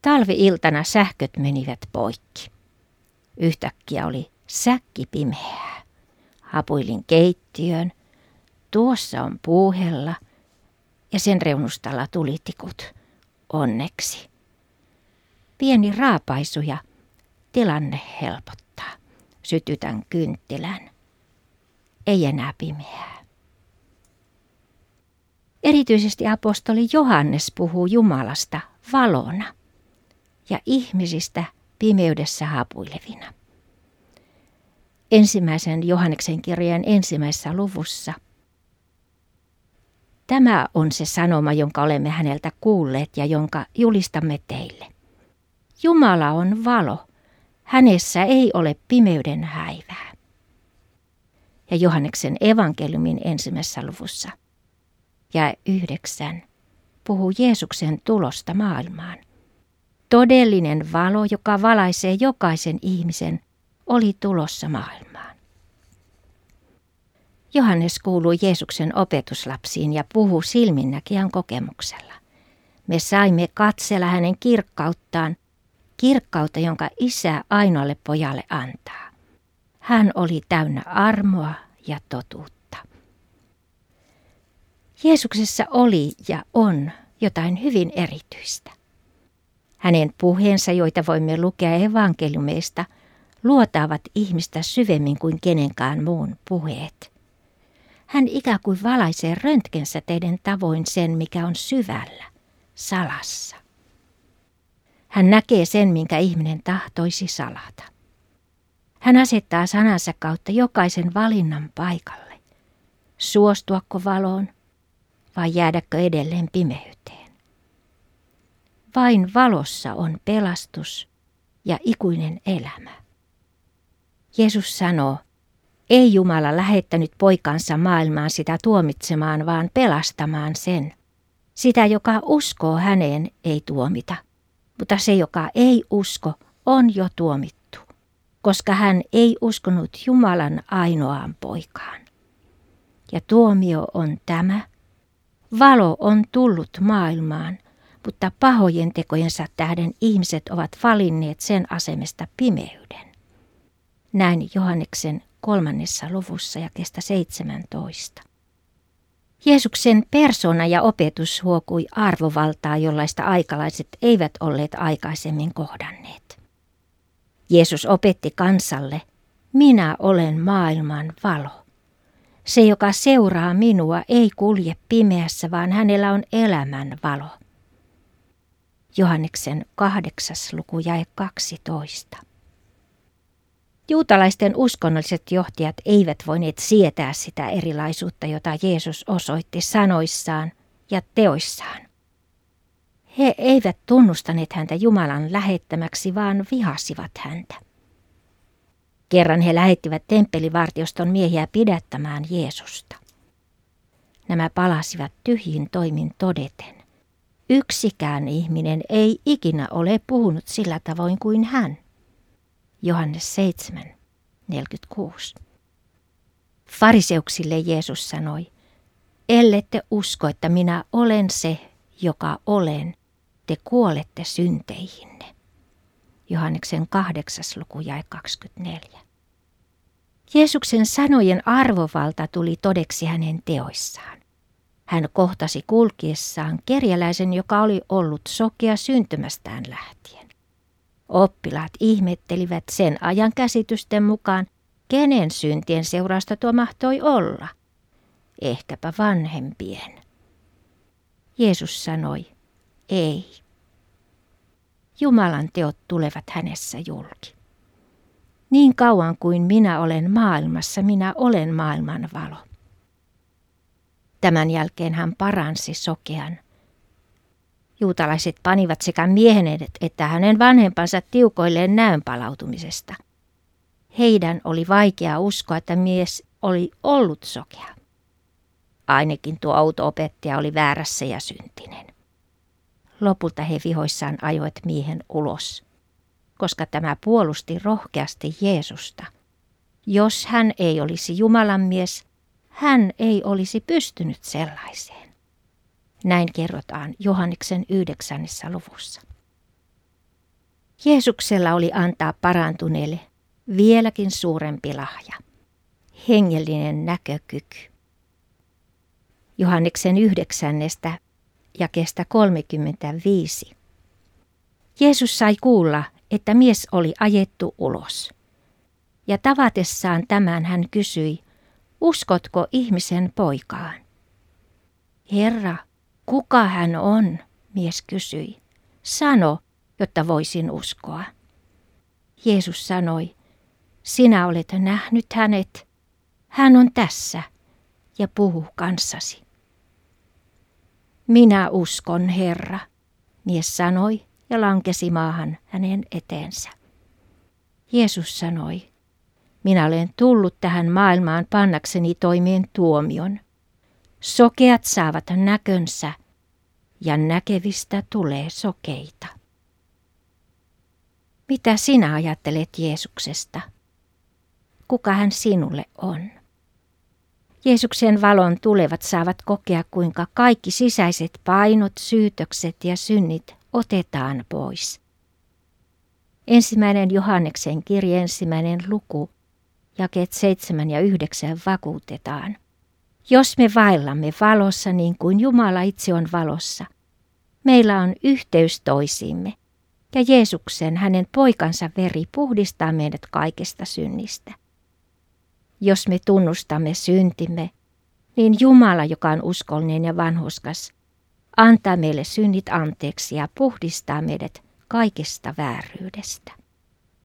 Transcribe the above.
Talvi-iltana sähköt menivät poikki. Yhtäkkiä oli säkkipimeää. Hapuilin keittiöön. Tuossa on puuhella ja sen reunustalla tulitikut. Onneksi. Pieni raapaisu ja tilanne helpottaa. Sytytän kynttilän. Ei enää pimeää. Erityisesti apostoli Johannes puhuu Jumalasta valona ja ihmisistä pimeydessä hapuilevina. Ensimmäisen Johanneksen kirjeen 1. luvussa. Tämä on se sanoma, jonka olemme häneltä kuulleet ja jonka julistamme teille. Jumala on valo. Hänessä ei ole pimeyden häivää. Ja Johanneksen evankeliumin 1. luvussa. Ja 9. puhuu Jeesuksen tulosta maailmaan. Todellinen valo, joka valaisee jokaisen ihmisen, oli tulossa maailmaan. Johannes kuului Jeesuksen opetuslapsiin ja puhuu silminnäkijän kokemuksella. Me saimme katsella hänen kirkkauttaan, kirkkautta, jonka Isä ainoalle pojalle antaa. Hän oli täynnä armoa ja totuutta. Jeesuksessa oli ja on jotain hyvin erityistä. Hänen puheensa, joita voimme lukea evankeliumeista, luotaavat ihmistä syvemmin kuin kenenkään muun puheet. Hän ikään kuin valaisee röntgensäteiden tavoin sen, mikä on syvällä, salassa. Hän näkee sen, minkä ihminen tahtoisi salata. Hän asettaa sanansa kautta jokaisen valinnan paikalle. Suostuako valoon vai jäädäkö edelleen pimeyteen? Vain valossa on pelastus ja ikuinen elämä. Jeesus sanoo, ei Jumala lähettänyt poikansa maailmaan sitä tuomitsemaan, vaan pelastamaan sen. Sitä, joka uskoo häneen, ei tuomita, mutta se, joka ei usko, on jo tuomittu, koska hän ei uskonut Jumalan ainoaan poikaan. Ja tuomio on tämä, valo on tullut maailmaan, mutta pahojen tekojensa tähden ihmiset ovat valinneet sen asemesta pimeyden. Näin Johanneksen 3. luvussa jakeesta 17. Jeesuksen persona ja opetus huokui arvovaltaa, jollaista aikalaiset eivät olleet aikaisemmin kohdanneet. Jeesus opetti kansalle, minä olen maailman valo. Se, joka seuraa minua, ei kulje pimeässä, vaan hänellä on elämän valo. Johanneksen 8. luku jae 12. Juutalaisten uskonnolliset johtajat eivät voineet sietää sitä erilaisuutta, jota Jeesus osoitti sanoissaan ja teoissaan. He eivät tunnustaneet häntä Jumalan lähettämäksi, vaan vihasivat häntä. Kerran he lähettivät temppelivartioston miehiä pidättämään Jeesusta. Nämä palasivat tyhjin toimin todeten. Yksikään ihminen ei ikinä ole puhunut sillä tavoin kuin hän. Johannes 7, 46. Fariseuksille Jeesus sanoi, ellette usko, että minä olen se, joka olen, te kuolette synteihinne. Johanneksen 8. luku jae 24. Jeesuksen sanojen arvovalta tuli todeksi hänen teoissaan. Hän kohtasi kulkiessaan kerjäläisen, joka oli ollut sokea syntymästään lähtien. Oppilaat ihmettelivät sen ajan käsitysten mukaan, kenen syntien seurausta tuo mahtoi olla. Ehkäpä vanhempien. Jeesus sanoi, ei. Jumalan teot tulevat hänessä julki. Niin kauan kuin minä olen maailmassa, minä olen maailman valo. Tämän jälkeen hän paransi sokean. Juutalaiset panivat sekä miehen että hänen vanhempansa tiukoilleen näön palautumisesta. Heidän oli vaikea uskoa, että mies oli ollut sokea. Ainakin tuo outo opettaja oli väärässä ja syntinen. Lopulta he vihoissaan ajoivat miehen ulos, koska tämä puolusti rohkeasti Jeesusta. Jos hän ei olisi Jumalan mies, hän ei olisi pystynyt sellaiseen. Näin kerrotaan Johanneksen 9. luvussa. Jeesuksella oli antaa parantuneelle vieläkin suurempi lahja, hengellinen näkökyky. Johanneksen 9. jakeesta 35. Jeesus sai kuulla, että mies oli ajettu ulos. Ja tavatessaan tämän hän kysyi, uskotko ihmisen poikaan? Herra, kuka hän on? Mies kysyi. Sano, jotta voisin uskoa. Jeesus sanoi, sinä olet nähnyt hänet, hän on tässä ja puhuu kanssasi. Minä uskon, Herra, mies sanoi ja lankesi maahan hänen eteensä. Jeesus sanoi, minä olen tullut tähän maailmaan pannakseni toimeen tuomion. Sokeat saavat näkönsä ja näkevistä tulee sokeita. Mitä sinä ajattelet Jeesuksesta? Kuka hän sinulle on? Jeesuksen valon tulevat saavat kokea, kuinka kaikki sisäiset painot, syytökset ja synnit otetaan pois. 1. Johanneksen kirje 1. luku, jakeet 7 ja 9 vakuutetaan. Jos me vaellamme valossa niin kuin Jumala itse on valossa, meillä on yhteys toisiimme, ja Jeesuksen, hänen poikansa veri, puhdistaa meidät kaikesta synnistä. Jos me tunnustamme syntimme, niin Jumala, joka on uskollinen ja vanhurskas, antaa meille synnit anteeksi ja puhdistaa meidät kaikesta vääryydestä.